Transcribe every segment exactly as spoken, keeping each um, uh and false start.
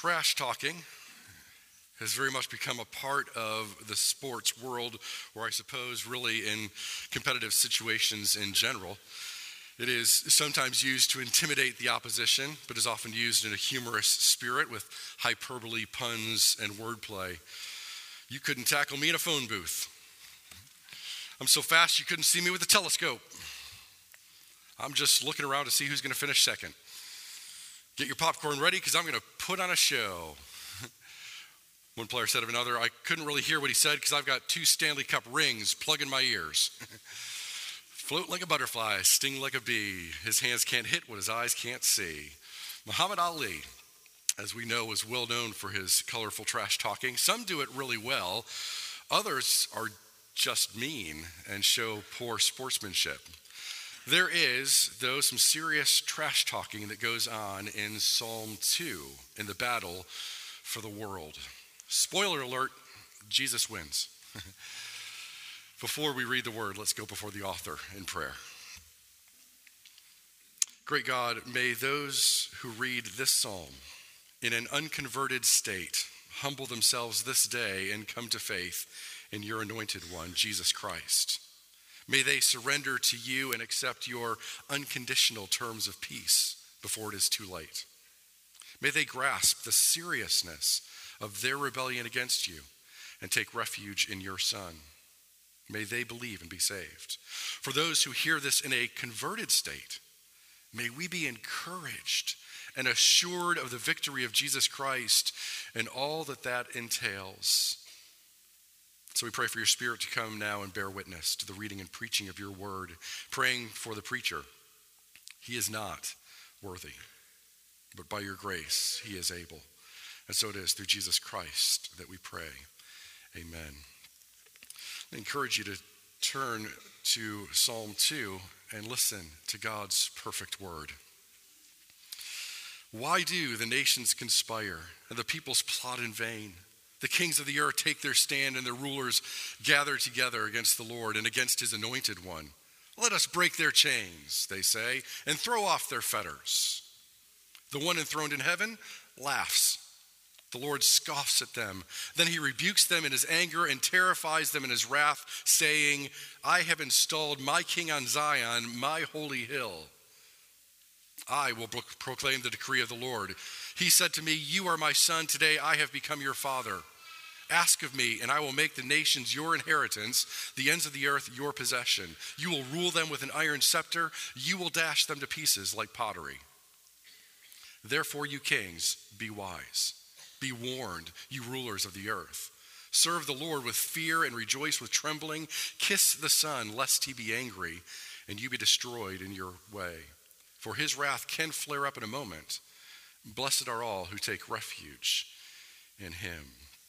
Trash talking has very much become a part of the sports world, or I suppose really in competitive situations in general. It is sometimes used to intimidate the opposition, but is often used in a humorous spirit with hyperbole, puns, and wordplay. You couldn't tackle me in a phone booth. I'm so fast you couldn't see me with a telescope. I'm just looking around to see who's going to finish second. Get your popcorn ready because I'm going to put on a show. One player said of another, I couldn't really hear what he said because I've got two Stanley Cup rings plugging my ears. Float like a butterfly, sting like a bee. His hands can't hit what his eyes can't see. Muhammad Ali, as we know, is well known for his colorful trash talking. Some do it really well. Others are just mean and show poor sportsmanship. There is, though, some serious trash talking that goes on in Psalm two in the battle for the world. Spoiler alert, Jesus wins. Before we read the word, let's go before the author in prayer. Great God, may those who read this psalm in an unconverted state humble themselves this day and come to faith in your anointed one, Jesus Christ. May they surrender to you and accept your unconditional terms of peace before it is too late. May they grasp the seriousness of their rebellion against you and take refuge in your Son. May they believe and be saved. For those who hear this in a converted state, may we be encouraged and assured of the victory of Jesus Christ and all that that entails. So we pray for your Spirit to come now and bear witness to the reading and preaching of your word, praying for the preacher. He is not worthy, but by your grace he is able. And so it is through Jesus Christ that we pray. Amen. I encourage you to turn to Psalm two and listen to God's perfect word. Why do the nations conspire and the peoples plot in vain? The kings of the earth take their stand and their rulers gather together against the Lord and against his anointed one. Let us break their chains, they say, and throw off their fetters. The one enthroned in heaven laughs. The Lord scoffs at them. Then he rebukes them in his anger and terrifies them in his wrath, saying, I have installed my king on Zion, my holy hill. I will proclaim the decree of the Lord. He said to me, you are my son. Today I have become your father. Ask of me, and I will make the nations your inheritance, the ends of the earth your possession. You will rule them with an iron scepter. You will dash them to pieces like pottery. Therefore, you kings, be wise. Be warned, you rulers of the earth. Serve the Lord with fear and rejoice with trembling. Kiss the Son, lest he be angry, and you be destroyed in your way. For his wrath can flare up in a moment. Blessed are all who take refuge in him.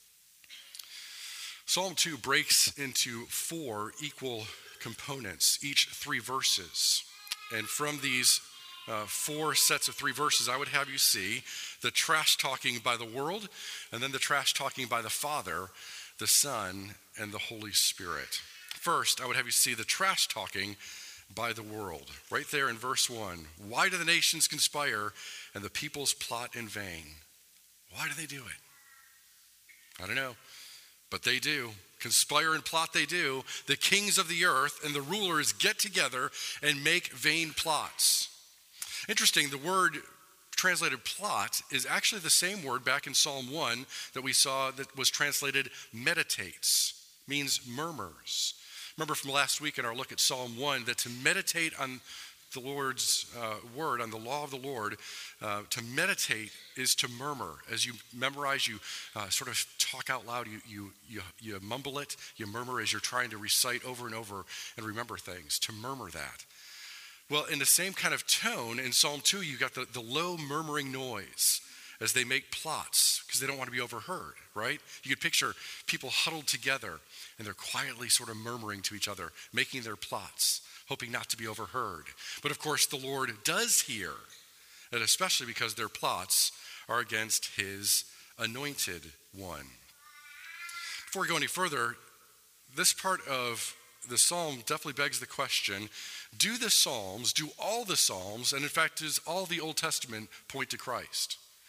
Psalm two breaks into four equal components, each three verses. And from these uh, four sets of three verses, I would have you see the trash talking by the world, and then the trash talking by the Father, the Son, and the Holy Spirit. First, I would have you see the trash talking by the world. Right there in verse one. Why do the nations conspire and the peoples plot in vain? Why do they do it? I don't know, but they do. Conspire and plot they do. The kings of the earth and the rulers get together and make vain plots. Interesting, the word translated plot is actually the same word back in Psalm one that we saw that was translated meditates, means murmurs. Remember from last week in our look at Psalm one that to meditate on the Lord's uh, word, on the law of the Lord, uh, to meditate is to murmur. As you memorize, you uh, sort of talk out loud, you, you, you, you mumble it, you murmur as you're trying to recite over and over and remember things, to murmur that. Well, in the same kind of tone, in Psalm two, you got the, the low murmuring noise as they make plots because they don't want to be overheard, right? You could picture people huddled together and they're quietly sort of murmuring to each other, making their plots, hoping not to be overheard. But of course, the Lord does hear, and especially because their plots are against his anointed one. Before we go any further, this part of the psalm definitely begs the question, do the psalms, do all the psalms, and in fact, does all the Old Testament point to Christ?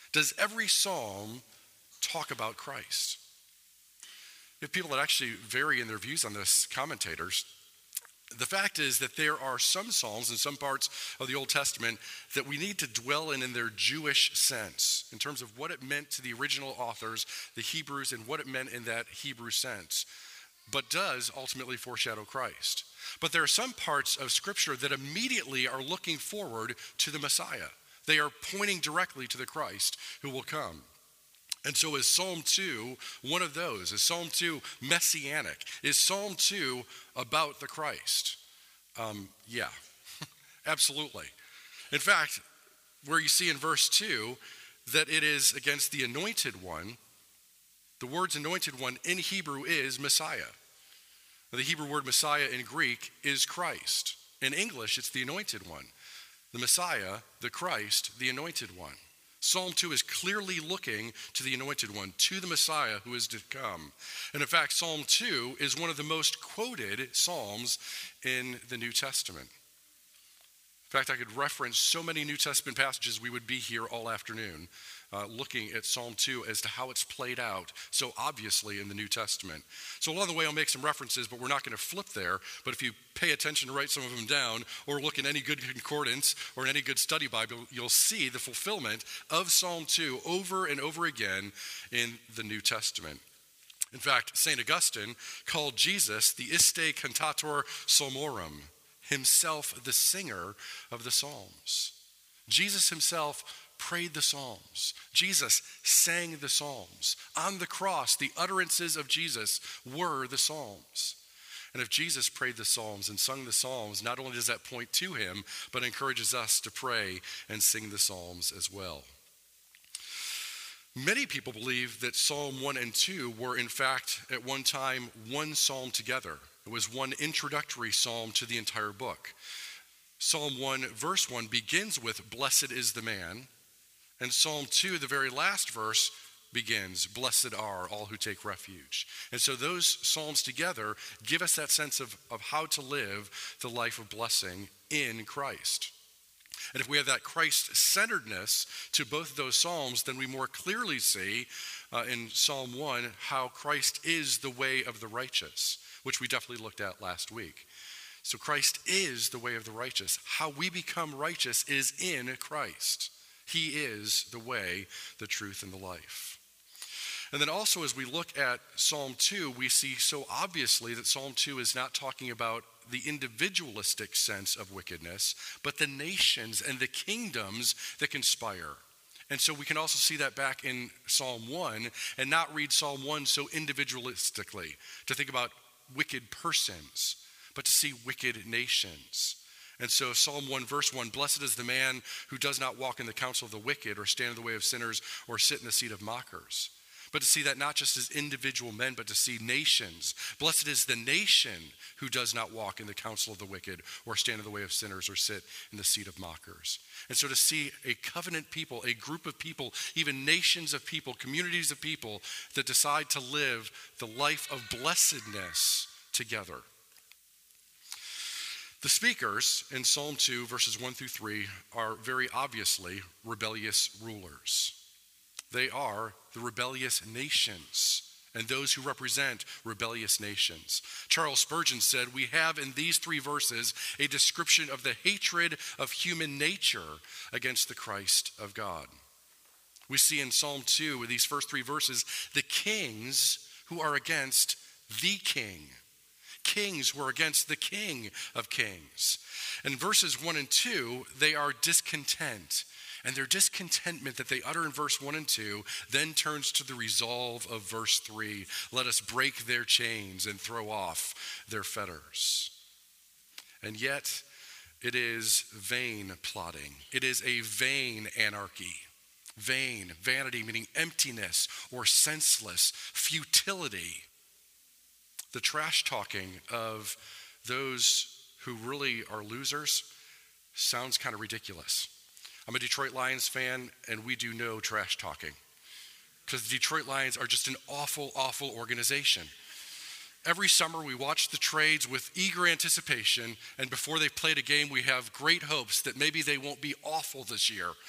Does every psalm talk about Christ? You have people that actually vary in their views on this, commentators. The fact is that there are some psalms in some parts of the Old Testament that we need to dwell in in their Jewish sense, in terms of what it meant to the original authors, the Hebrews, and what it meant in that Hebrew sense, but does ultimately foreshadow Christ. But there are some parts of Scripture that immediately are looking forward to the Messiah. They are pointing directly to the Christ who will come. And so is Psalm two one of those? Is Psalm two messianic? Is Psalm two about the Christ? Um, yeah, absolutely. In fact, where you see in verse two that it is against the anointed one, the words anointed one in Hebrew is Messiah. The Hebrew word Messiah in Greek is Christ. In English, it's the anointed one. The Messiah, the Christ, the anointed one. Psalm two is clearly looking to the anointed one, to the Messiah who is to come. And in fact, Psalm two is one of the most quoted psalms in the New Testament. In fact, I could reference so many New Testament passages, we would be here all afternoon uh, looking at Psalm two as to how it's played out so obviously in the New Testament. So along the way, I'll make some references, but we're not going to flip there. But if you pay attention to write some of them down, or look in any good concordance or in any good study Bible, you'll see the fulfillment of Psalm two over and over again in the New Testament. In fact, Saint Augustine called Jesus the iste cantator psalmorum, himself the singer of the Psalms. Jesus himself prayed the Psalms. Jesus sang the Psalms. On the cross, the utterances of Jesus were the Psalms. And if Jesus prayed the Psalms and sung the Psalms, not only does that point to him, but encourages us to pray and sing the Psalms as well. Many people believe that Psalm one and two were in fact at one time one psalm together. It was one introductory psalm to the entire book. Psalm one, verse one begins with, "Blessed is the man." And Psalm two, the very last verse, begins, "Blessed are all who take refuge." And so those psalms together give us that sense of, of how to live the life of blessing in Christ. And if we have that Christ-centeredness to both of those psalms, then we more clearly see uh, in Psalm one how Christ is the way of the righteous, which we definitely looked at last week. So Christ is the way of the righteous. How we become righteous is in Christ. He is the way, the truth, and the life. And then also as we look at Psalm two, we see so obviously that Psalm two is not talking about the individualistic sense of wickedness, but the nations and the kingdoms that conspire. And so we can also see that back in Psalm one and not read Psalm one so individualistically, to think about wicked persons, but to see wicked nations. And so Psalm one verse one, "Blessed is the man who does not walk in the counsel of the wicked or stand in the way of sinners or sit in the seat of mockers." But to see that not just as individual men, but to see nations. "Blessed is the nation who does not walk in the counsel of the wicked or stand in the way of sinners or sit in the seat of mockers." And so to see a covenant people, a group of people, even nations of people, communities of people that decide to live the life of blessedness together. The speakers in Psalm two, verses one through three, are very obviously rebellious rulers. They are the rebellious nations and those who represent rebellious nations. Charles Spurgeon said, "We have in these three verses a description of the hatred of human nature against the Christ of God." We see in Psalm two, with these first three verses, the kings who are against the king. Kings who are against the King of Kings. In verses one and two, they are discontent. And their discontentment that they utter in verse one and two then turns to the resolve of verse three. "Let us break their chains and throw off their fetters." And yet, it is vain plotting. It is a vain anarchy. Vain, vanity meaning emptiness or senseless, futility. The trash talking of those who really are losers sounds kind of ridiculous. I'm a Detroit Lions fan, and we do no trash talking, because the Detroit Lions are just an awful, awful organization. Every summer we watch the trades with eager anticipation, and before they've played a game, we have great hopes that maybe they won't be awful this year.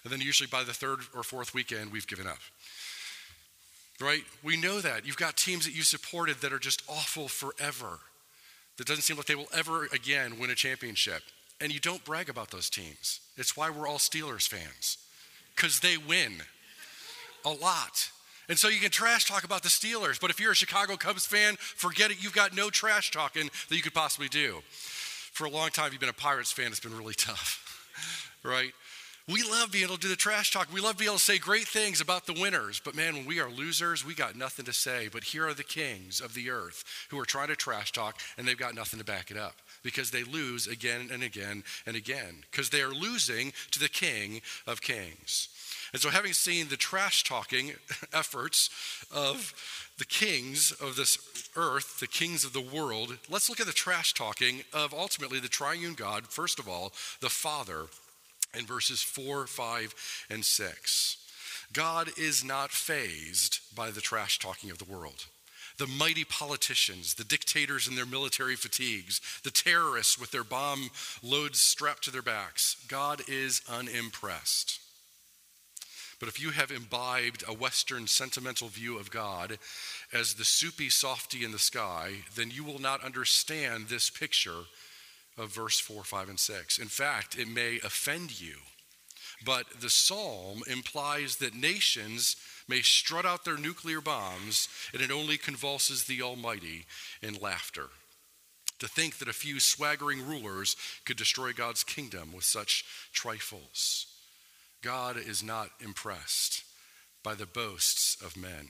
And then usually by the third or fourth weekend, we've given up. Right? We know that. You've got teams that you supported that are just awful forever. That doesn't seem like they will ever again win a championship. And you don't brag about those teams. It's why we're all Steelers fans. Because they win a lot. And so you can trash talk about the Steelers, but if you're a Chicago Cubs fan, forget it. You've got no trash talking that you could possibly do. For a long time, you've been a Pirates fan. It's been really tough, right? We love being able to do the trash talk. We love being able to say great things about the winners. But man, when we are losers, we got nothing to say. But here are the kings of the earth who are trying to trash talk, and they've got nothing to back it up because they lose again and again and again because they are losing to the King of Kings. And so having seen the trash talking efforts of the kings of this earth, the kings of the world, let's look at the trash talking of ultimately the triune God, first of all, the Father, in verses four, five, and six. God is not fazed by the trash talking of the world. The mighty politicians, the dictators in their military fatigues, the terrorists with their bomb loads strapped to their backs. God is unimpressed. But if you have imbibed a Western sentimental view of God as the soupy softy in the sky, then you will not understand this picture of verse four, five, and six. In fact, it may offend you. But the psalm implies that nations may strut out their nuclear bombs, and it only convulses the Almighty in laughter. To think that a few swaggering rulers could destroy God's kingdom with such trifles. God is not impressed by the boasts of men.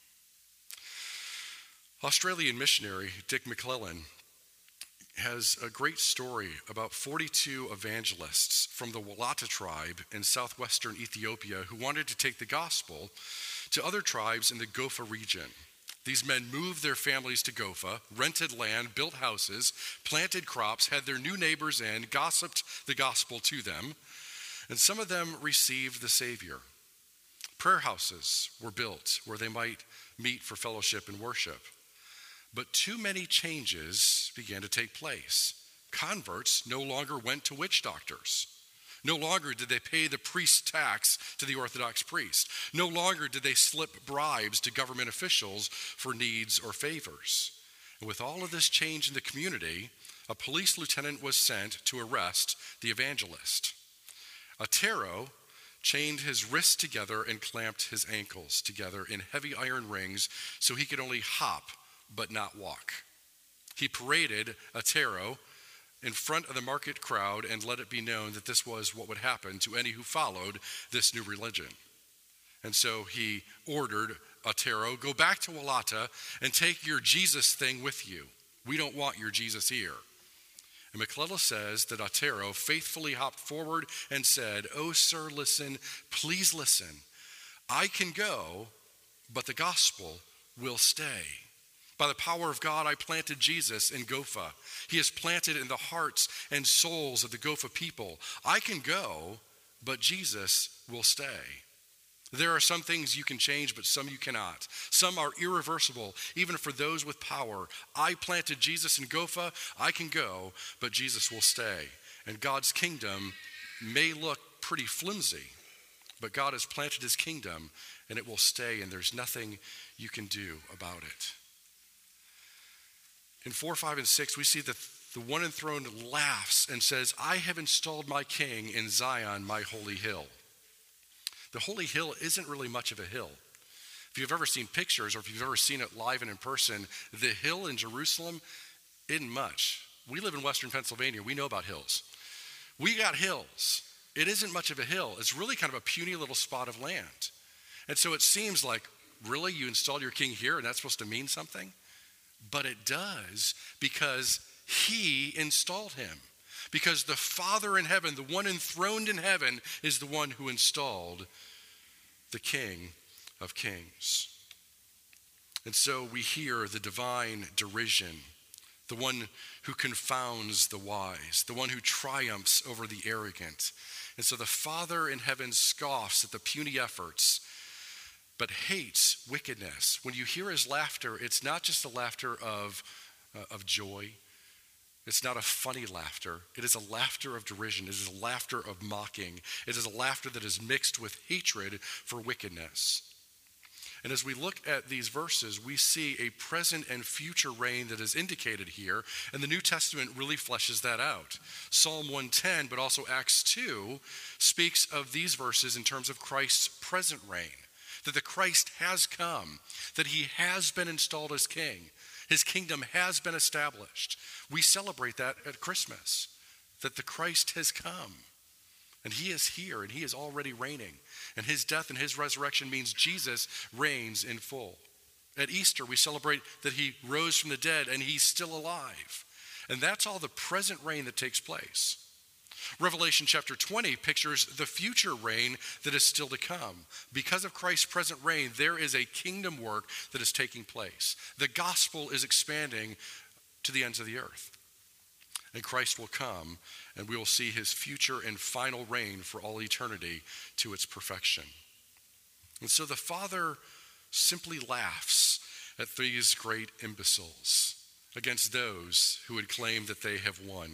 Australian missionary Dick McClellan has a great story about forty-two evangelists from the Walata tribe in southwestern Ethiopia who wanted to take the gospel to other tribes in the Gofa region. These men moved their families to Gofa, rented land, built houses, planted crops, had their new neighbors in, gossiped the gospel to them, and some of them received the Savior. Prayer houses were built where they might meet for fellowship and worship. But too many changes began to take place. Converts no longer went to witch doctors. No longer did they pay the priest tax to the Orthodox priest. No longer did they slip bribes to government officials for needs or favors. And with all of this change in the community, a police lieutenant was sent to arrest the evangelist. Atero chained his wrists together and clamped his ankles together in heavy iron rings so he could only hop but not walk. He paraded Atero in front of the market crowd and let it be known that this was what would happen to any who followed this new religion. And so he ordered Atero, go back to Walata and take your Jesus thing with you. We don't want your Jesus here. And McClellan says that Atero faithfully hopped forward and said, "Oh, sir, listen, please listen. I can go, but the gospel will stay. By the power of God, I planted Jesus in Gofa. He is planted in the hearts and souls of the Gofa people. I can go, but Jesus will stay. There are some things you can change, but some you cannot. Some are irreversible, even for those with power. I planted Jesus in Gofa. I can go, but Jesus will stay. And God's kingdom may look pretty flimsy, but God has planted his kingdom, and it will stay, and there's nothing you can do about it." In four, five, and six, we see that the one enthroned laughs and says, "I have installed my king in Zion, my holy hill." The holy hill isn't really much of a hill. If you've ever seen pictures or if you've ever seen it live and in person, the hill in Jerusalem isn't much. We live in Western Pennsylvania. We know about hills. We got hills. It isn't much of a hill. It's really kind of a puny little spot of land. And so it seems like, really, you installed your king here and that's supposed to mean something? But it does, because he installed him. Because the Father in heaven, the one enthroned in heaven, is the one who installed the King of Kings. And so we hear the divine derision, the one who confounds the wise, the one who triumphs over the arrogant. And so the Father in heaven scoffs at the puny efforts, but hates wickedness. When you hear his laughter, it's not just the laughter of, uh, of joy. It's not a funny laughter. It is a laughter of derision. It is a laughter of mocking. It is a laughter that is mixed with hatred for wickedness. And as we look at these verses, we see a present and future reign that is indicated here, and the New Testament really fleshes that out. Psalm one ten, but also Acts two, speaks of these verses in terms of Christ's present reign, that the Christ has come, that he has been installed as king. His kingdom has been established. We celebrate that at Christmas, that the Christ has come. And he is here, and he is already reigning. And his death and his resurrection means Jesus reigns in full. At Easter, we celebrate that he rose from the dead, and he's still alive. And that's all the present reign that takes place. Revelation chapter twenty pictures the future reign that is still to come. Because of Christ's present reign, there is a kingdom work that is taking place. The gospel is expanding to the ends of the earth. And Christ will come, and we will see his future and final reign for all eternity to its perfection. And so the Father simply laughs at these great imbeciles, against those who would claim that they have won.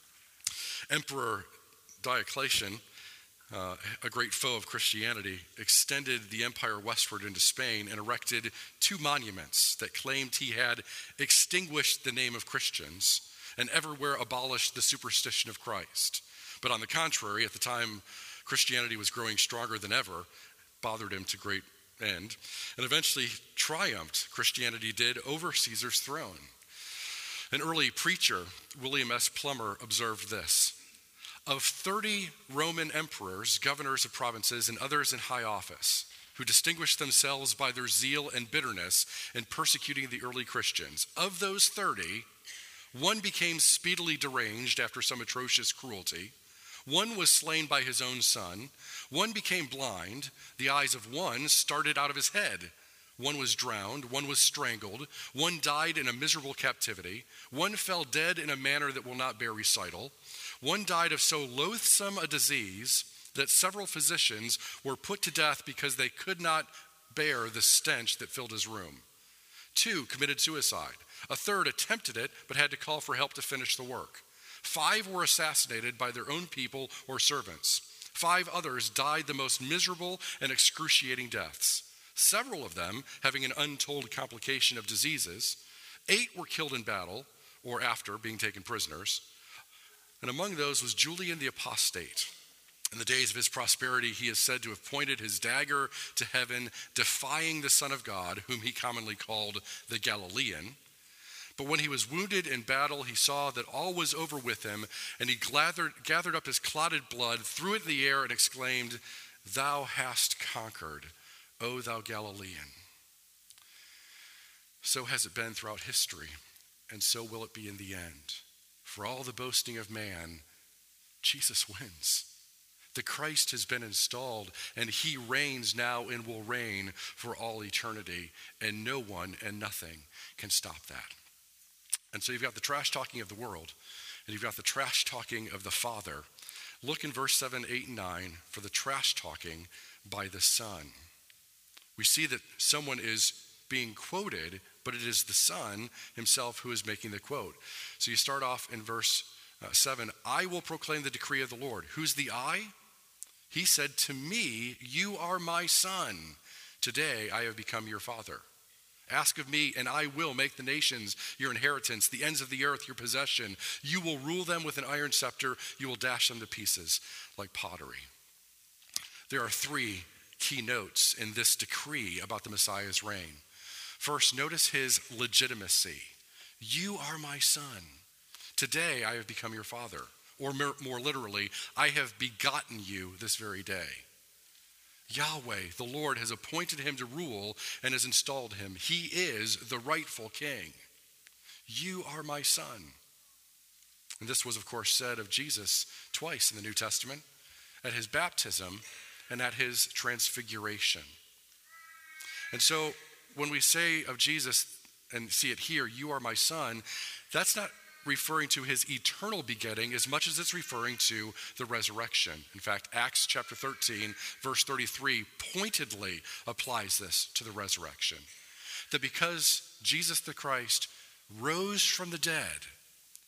Emperor Diocletian, uh, a great foe of Christianity, extended the empire westward into Spain and erected two monuments that claimed he had extinguished the name of Christians and everywhere abolished the superstition of Christ. But on the contrary, at the time Christianity was growing stronger than ever, bothered him to great end, and eventually triumphed, Christianity did, over Caesar's throne. An early preacher, William S. Plummer, observed this: of thirty Roman emperors, governors of provinces, and others in high office, who distinguished themselves by their zeal and bitterness in persecuting the early Christians, of those thirty, one became speedily deranged after some atrocious cruelty. One was slain by his own son. One became blind. The eyes of one started out of his head. One was drowned. One was strangled. One died in a miserable captivity. One fell dead in a manner that will not bear recital. One died of so loathsome a disease that several physicians were put to death because they could not bear the stench that filled his room. Two committed suicide. A third attempted it, but had to call for help to finish the work. Five were assassinated by their own people or servants. Five others died the most miserable and excruciating deaths, several of them having an untold complication of diseases. Eight were killed in battle or after being taken prisoners. And among those was Julian the Apostate. In the days of his prosperity, he is said to have pointed his dagger to heaven, defying the Son of God, whom he commonly called the Galilean. But when he was wounded in battle, he saw that all was over with him, and he gathered, gathered up his clotted blood, threw it in the air, and exclaimed, "Thou hast conquered, O thou Galilean." So has it been throughout history, and so will it be in the end. For all the boasting of man, Jesus wins. The Christ has been installed, and he reigns now and will reign for all eternity, and no one and nothing can stop that. And so you've got the trash talking of the world, and you've got the trash talking of the Father. Look in verse seven, eight, and nine for the trash talking by the Son. We see that someone is being quoted, but it is the Son himself who is making the quote. So you start off in verse uh, seven, I will proclaim the decree of the Lord. Who's the I? He said, to me, you are my son. Today I have become your father. Ask of me, and I will make the nations your inheritance, the ends of the earth your possession. You will rule them with an iron scepter. You will dash them to pieces like pottery. There are three key notes in this decree about the Messiah's reign. First, notice his legitimacy. You are my son. Today I have become your father. Or more literally, I have begotten you this very day. Yahweh, the Lord, has appointed him to rule and has installed him. He is the rightful king. You are my son. And this was, of course, said of Jesus twice in the New Testament, at his baptism and at his transfiguration. And so when we say of Jesus and see it here, you are my son, that's not referring to his eternal begetting as much as it's referring to the resurrection. In fact, Acts chapter thirteen, verse thirty-three pointedly applies this to the resurrection. That because Jesus the Christ rose from the dead,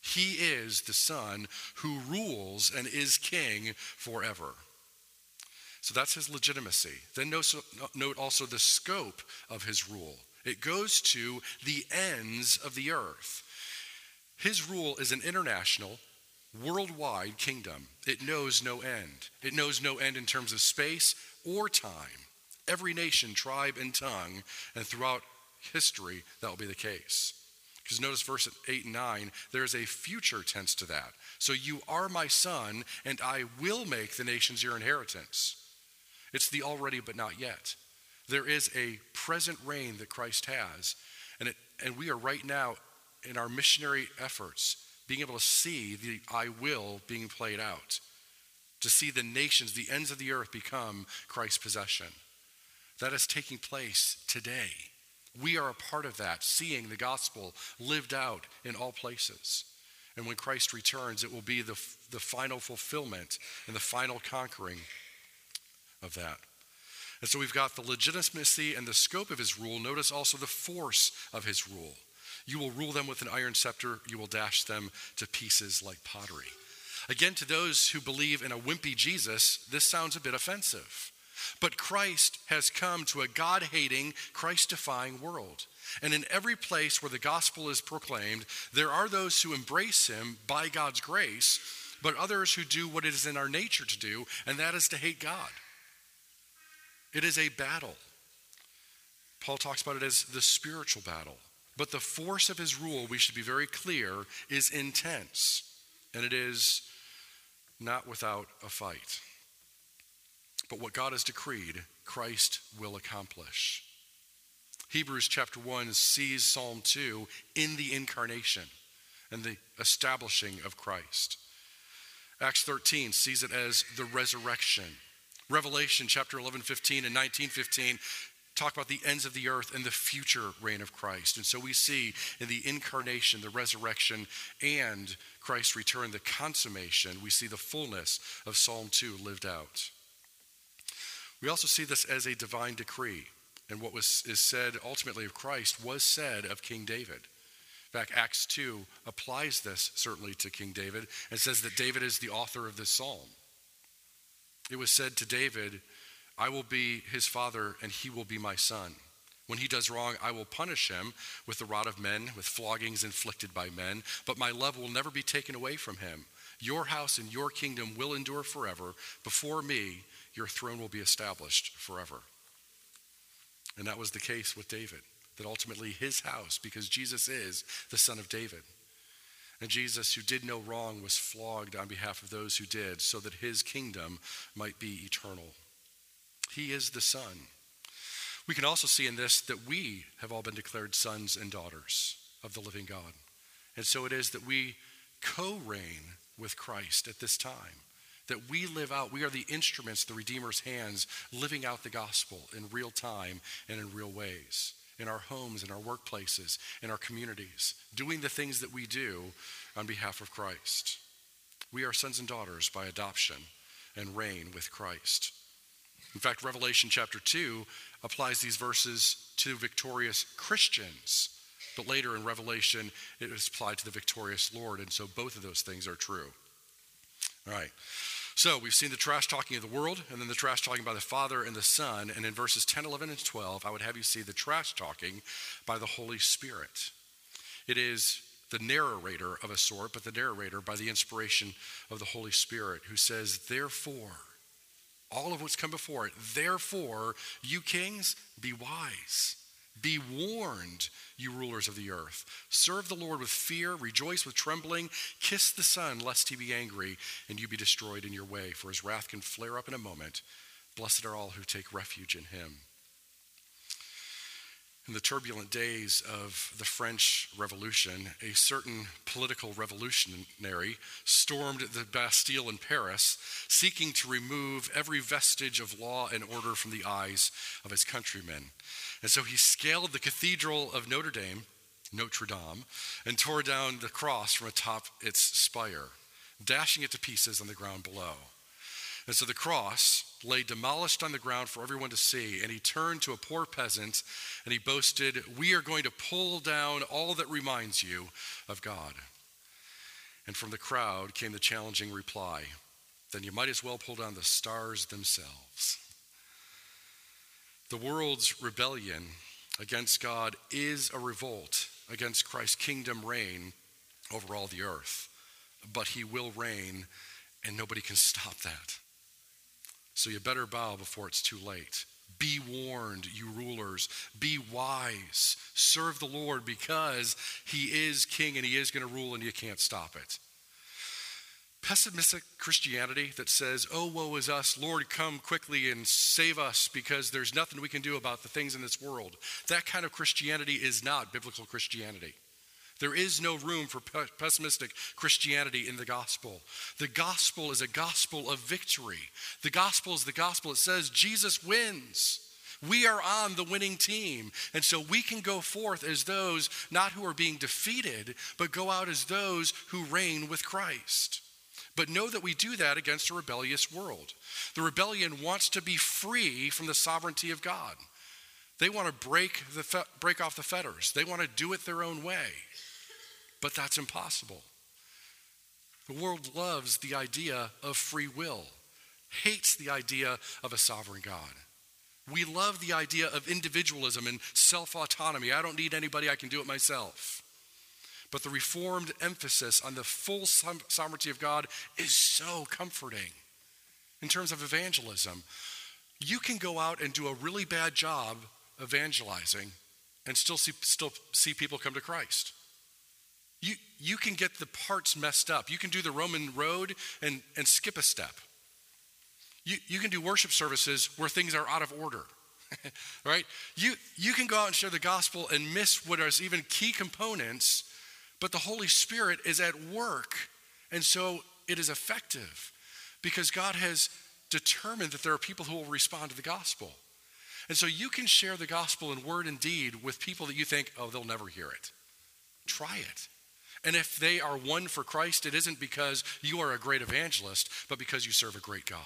He is the Son who rules and is king forever. So that's his legitimacy. Then note also the scope of his rule. It goes to the ends of the earth. His rule is an international, worldwide kingdom. It knows no end. It knows no end in terms of space or time. Every nation, tribe, and tongue, and throughout history, that will be the case. Because notice verse eight and nine, there is a future tense to that. So you are my son, and I will make the nations your inheritance. It's the already but not yet. There is a present reign that Christ has, and it, and we are right now in our missionary efforts being able to see the I will being played out, to see the nations, the ends of the earth become Christ's possession. That is taking place today. We are a part of that, seeing the gospel lived out in all places. And when Christ returns, it will be the, the final fulfillment and the final conquering of that. And so we've got the legitimacy and the scope of his rule. Notice also the force of his rule. You will rule them with an iron scepter. You will dash them to pieces like pottery. Again, to those who believe in a wimpy Jesus, this sounds a bit offensive. But Christ has come to a God-hating, Christ-defying world. And in every place where the gospel is proclaimed, there are those who embrace him by God's grace, but others who do what it is in our nature to do, and that is to hate God. It is a battle. Paul talks about it as the spiritual battle. But the force of his rule, we should be very clear, is intense. And it is not without a fight. But what God has decreed, Christ will accomplish. Hebrews chapter one sees Psalm two in the incarnation and the establishing of Christ. Acts thirteen sees it as the resurrection. Revelation chapter eleven, fifteen, and nineteen, fifteen talk about the ends of the earth and the future reign of Christ. And so we see in the incarnation, the resurrection, and Christ's return, the consummation, we see the fullness of Psalm two lived out. We also see this as a divine decree. And what was is said ultimately of Christ was said of King David. In fact, Acts two applies this certainly to King David and says that David is the author of this psalm. It was said to David, I will be his father and he will be my son. When he does wrong, I will punish him with the rod of men, with floggings inflicted by men, but my love will never be taken away from him. Your house and your kingdom will endure forever. Before me, your throne will be established forever. And that was the case with David, that ultimately his house, because Jesus is the son of David. And Jesus, who did no wrong, was flogged on behalf of those who did, so that his kingdom might be eternal. He is the Son. We can also see in this that we have all been declared sons and daughters of the living God. And so it is that we co-reign with Christ at this time, that we live out, we are the instruments, the Redeemer's hands, living out the gospel in real time and in real ways, in our homes, in our workplaces, in our communities, doing the things that we do on behalf of Christ. We are sons and daughters by adoption and reign with Christ. In fact, Revelation chapter two applies these verses to victorious Christians, but later in Revelation, it is applied to the victorious Lord, and so both of those things are true. All right, so we've seen the trash talking of the world, and then the trash talking by the Father and the Son, and in verses ten, eleven, and twelve, I would have you see the trash talking by the Holy Spirit. It is the narrator of a sort, but the narrator by the inspiration of the Holy Spirit, who says, therefore, all of what's come before it, therefore, you kings, be wise. Be warned, you rulers of the earth. Serve the Lord with fear, rejoice with trembling, kiss the Son, lest he be angry, and you be destroyed in your way, for his wrath can flare up in a moment. Blessed are all who take refuge in him. In the turbulent days of the French Revolution, a certain political revolutionary stormed the Bastille in Paris, seeking to remove every vestige of law and order from the eyes of his countrymen. And so he scaled the Cathedral of Notre Dame, Notre Dame, and tore down the cross from atop its spire, dashing it to pieces on the ground below. And so the cross lay demolished on the ground for everyone to see, and he turned to a poor peasant and he boasted, we are going to pull down all that reminds you of God. And from the crowd came the challenging reply, then you might as well pull down the stars themselves. The world's rebellion against God is a revolt against Christ's kingdom reign over all the earth. But he will reign, and nobody can stop that. So you better bow before it's too late. Be warned, you rulers. Be wise. Serve the Lord because he is king and he is going to rule and you can't stop it. Pessimistic Christianity that says, oh, woe is us, Lord, come quickly and save us because there's nothing we can do about the things in this world. That kind of Christianity is not biblical Christianity. There is no room for pe- pessimistic Christianity in the gospel. The gospel is a gospel of victory. The gospel is the gospel. It says Jesus wins. We are on the winning team. And so we can go forth as those not who are being defeated, but go out as those who reign with Christ. But know that we do that against a rebellious world. The rebellion wants to be free from the sovereignty of God. They want to break the fe- break off the fetters. They want to do it their own way. But that's impossible. The world loves the idea of free will, hates the idea of a sovereign God. We love the idea of individualism and self-autonomy. I don't need anybody, I can do it myself. But the Reformed emphasis on the full sovereignty of God is so comforting in terms of evangelism. You can go out and do a really bad job evangelizing and still see, still see people come to Christ. You, you can get the parts messed up. You can do the Roman road and, and skip a step. You, you can do worship services where things are out of order, right? You, you can go out and share the gospel and miss what are even key components, but the Holy Spirit is at work, and so it is effective because God has determined that there are people who will respond to the gospel. And so you can share the gospel in word and deed with people that you think, oh, they'll never hear it. Try it. And if they are won for Christ, it isn't because you are a great evangelist, but because you serve a great God.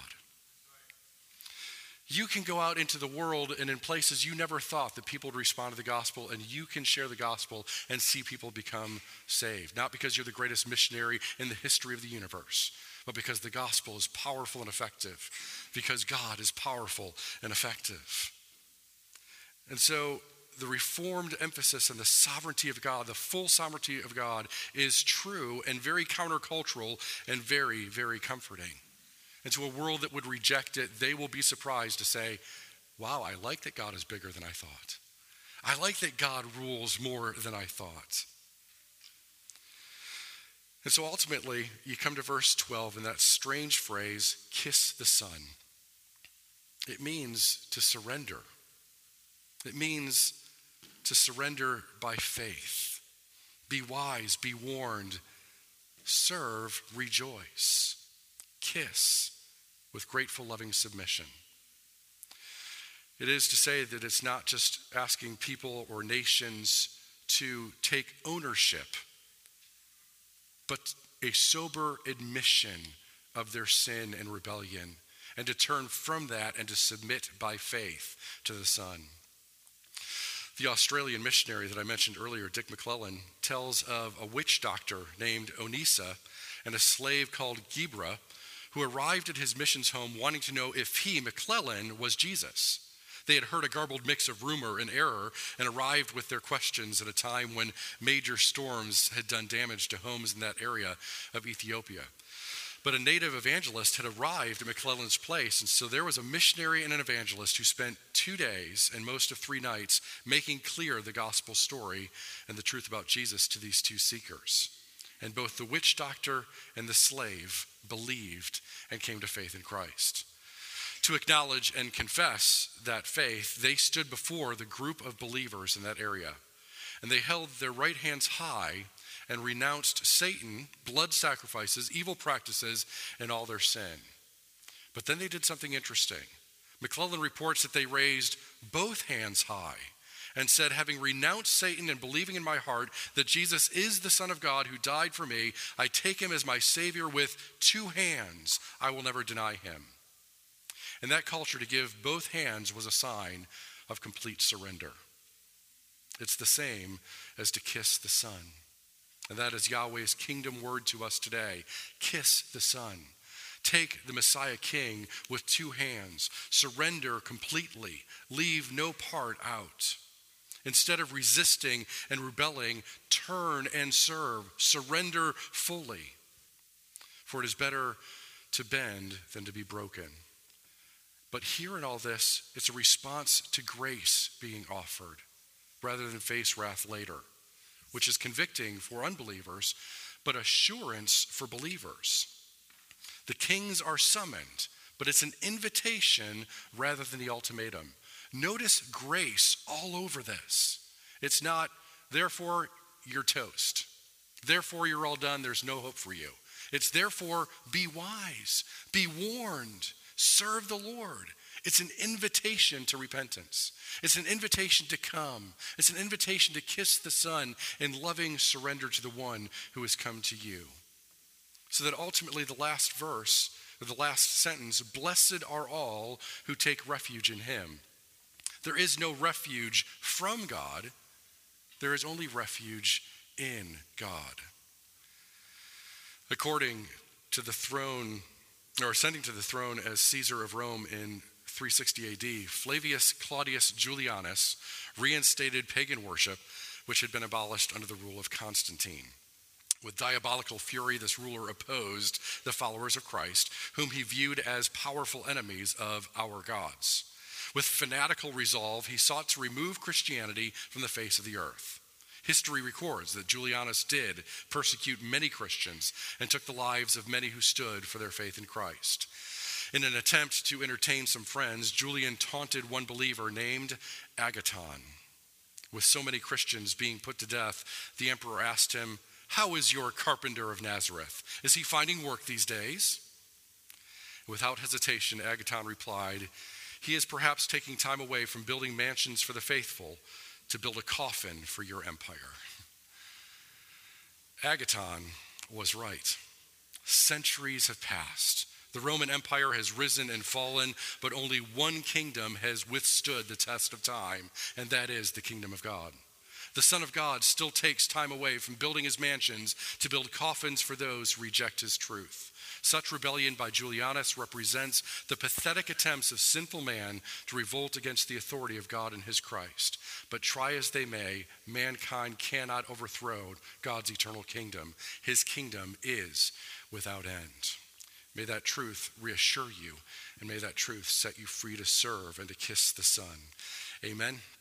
You can go out into the world and in places you never thought that people would respond to the gospel, and you can share the gospel and see people become saved. Not because you're the greatest missionary in the history of the universe, but because the gospel is powerful and effective, because God is powerful and effective. And so the Reformed emphasis on the sovereignty of God, the full sovereignty of God, is true and very countercultural and very, very comforting. And to a world that would reject it, they will be surprised to say, wow, I like that God is bigger than I thought. I like that God rules more than I thought. And so ultimately, you come to verse twelve and that strange phrase, kiss the Son. It means to surrender. It means to surrender by faith. Be wise, be warned, serve, rejoice, kiss with grateful, loving submission. It is to say that it's not just asking people or nations to take ownership, but a sober admission of their sin and rebellion, and to turn from that and to submit by faith to the Son. The Australian missionary that I mentioned earlier, Dick McClellan, tells of a witch doctor named Onisa and a slave called Gebra who arrived at his missions home wanting to know if he, McClellan, was Jesus. They had heard a garbled mix of rumor and error and arrived with their questions at a time when major storms had done damage to homes in that area of Ethiopia. But a native evangelist had arrived at McClellan's place, and so there was a missionary and an evangelist who spent two days and most of three nights making clear the gospel story and the truth about Jesus to these two seekers. And both the witch doctor and the slave believed and came to faith in Christ. To acknowledge and confess that faith, they stood before the group of believers in that area, and they held their right hands high and renounced Satan, blood sacrifices, evil practices, and all their sin. But then they did something interesting. McClellan reports that they raised both hands high and said, having renounced Satan and believing in my heart that Jesus is the Son of God who died for me, I take him as my Savior with two hands. I will never deny him. In that culture, to give both hands was a sign of complete surrender. It's the same as to kiss the Son. And that is Yahweh's kingdom word to us today. Kiss the Son. Take the Messiah King with two hands. Surrender completely. Leave no part out. Instead of resisting and rebelling, turn and serve. Surrender fully. For it is better to bend than to be broken. But here in all this, it's a response to grace being offered rather than face wrath later, which is convicting for unbelievers, but assurance for believers. The kings are summoned, but it's an invitation rather than the ultimatum. Notice grace all over this. It's not, therefore, you're toast. Therefore, you're all done. There's no hope for you. It's therefore, be wise, be warned, serve the Lord. It's an invitation to repentance. It's an invitation to come. It's an invitation to kiss the Son in loving surrender to the one who has come to you. So that ultimately the last verse, or the last sentence, blessed are all who take refuge in him. There is no refuge from God. There is only refuge in God. According to the throne, or ascending to the throne as Caesar of Rome in three sixty A D, Flavius Claudius Julianus reinstated pagan worship, which had been abolished under the rule of Constantine. With diabolical fury, this ruler opposed the followers of Christ, whom he viewed as powerful enemies of our gods. With fanatical resolve, he sought to remove Christianity from the face of the earth. History records that Julianus did persecute many Christians and took the lives of many who stood for their faith in Christ. In an attempt to entertain some friends, Julian taunted one believer named Agathon. With so many Christians being put to death, the emperor asked him, "How is your carpenter of Nazareth? Is he finding work these days?" Without hesitation, Agathon replied, "He is perhaps taking time away from building mansions for the faithful to build a coffin for your empire." Agathon was right. Centuries have passed. The Roman Empire has risen and fallen, but only one kingdom has withstood the test of time, and that is the kingdom of God. The Son of God still takes time away from building his mansions to build coffins for those who reject his truth. Such rebellion by Julianus represents the pathetic attempts of sinful man to revolt against the authority of God and his Christ. But try as they may, mankind cannot overthrow God's eternal kingdom. His kingdom is without end. May that truth reassure you, and may that truth set you free to serve and to kiss the Son. Amen.